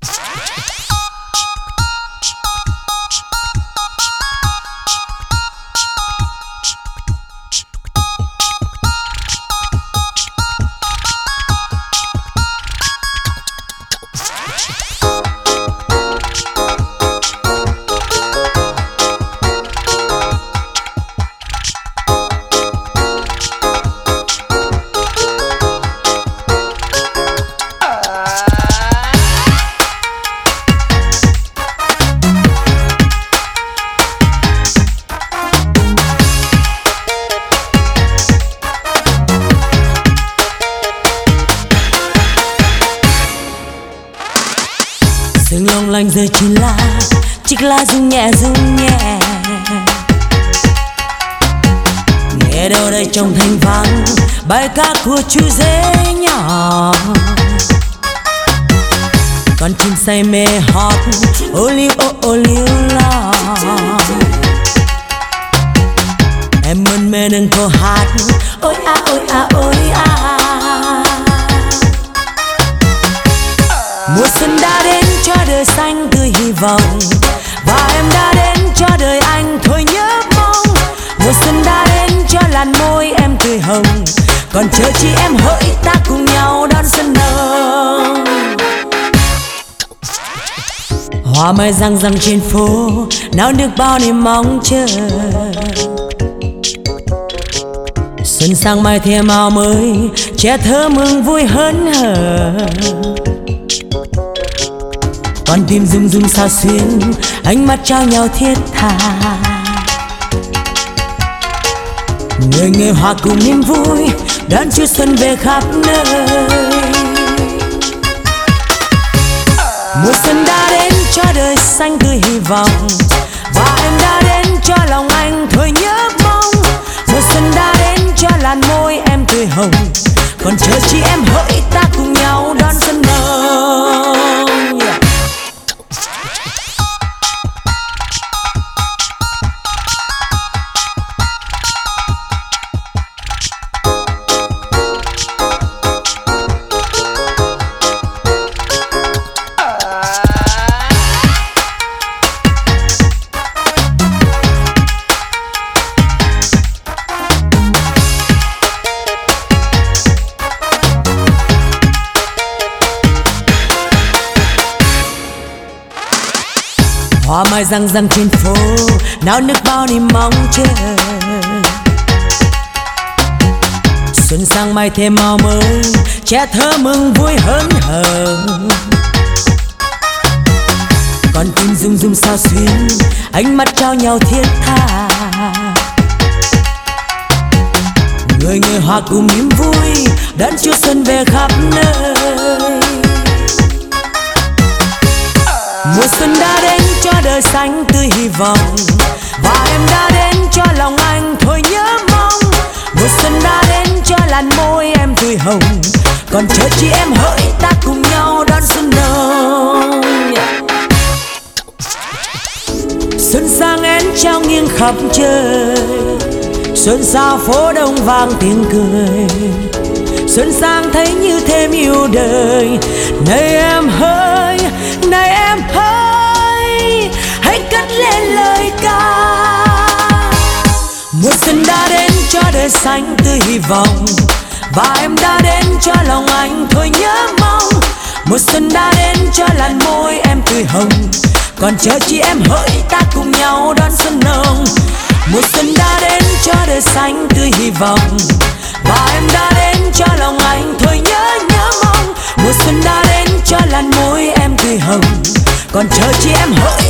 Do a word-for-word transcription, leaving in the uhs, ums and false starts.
Sương long lanh rơi trên lá, chiếc lá rung nhẹ rung nhẹ. Nghe đâu đây trong thanh vắng bài ca của chú dế nhỏ. Con chim say mê hót ô liu ô ô liu lo. Em mân mê nâng câu hát ôi a ôi a ôi a. Mùa xuân đã đến cho đời xanh tươi hy vọng, và em đã đến cho đời anh thôi nhớ mong. Mùa xuân đã đến cho làn môi em tươi hồng, còn chờ chi em hỡi ta cùng nhau đón xuân nồng. Hoa mai răng răng trên phố náo nước bao niềm mong chờ. Xuân sang mai thêm màu mới, trẻ thơ mừng vui hớn hở. Con tim rung rung sao xuyến, ánh mắt trao nhau thiết tha. Người người hòa cùng niềm vui, đón Chúa xuân về khắp nơi. Mùa xuân đã đến cho đời xanh tươi hy vọng, và em đã đến cho lòng anh thôi nhớ mong. Mùa xuân đã đến cho làn môi em tươi hồng, còn chờ chi em hỡi ta cùng nhau đón xuân nồng. Yeah. Hoa mai răng răng trên phố náo nước bao niềm mong chờ. Xuân sang mai thêm màu mới, trẻ thơ mừng vui hớn hở. Con tim rung rung sao xuyến, ánh mắt trao nhau thiết tha. Người người hòa cùng niềm vui, đón Chúa xuân về khắp nơi. Mùa xuân đã đến cho đời xanh tươi hy vọng, và em đã đến cho lòng anh thôi nhớ mong. Mùa xuân đã đến cho làn môi em tươi hồng, còn chờ chi em hỡi ta cùng nhau đón xuân nồng. Xuân sang én trao nghiêng khắp trời, xuân sao phố đông vang tiếng cười. Xuân sang thấy như thêm yêu đời, này em hỡi, này em hỡi, hãy cất lên lời ca. Mùa xuân đã đến cho đời xanh tươi hy vọng, và em đã đến cho lòng anh thôi nhớ mong. Mùa xuân đã đến cho làn môi em tươi hồng, còn chờ chi em hỡi ta cùng nhau đón xuân nồng. Mùa xuân đã đến cho đời xanh tươi hy vọng, và em đã đến cho lòng anh thôi nhớ nhớ mong. Mùa xuân đã đến cho làn môi em tươi hồng, còn chờ chi em hỡi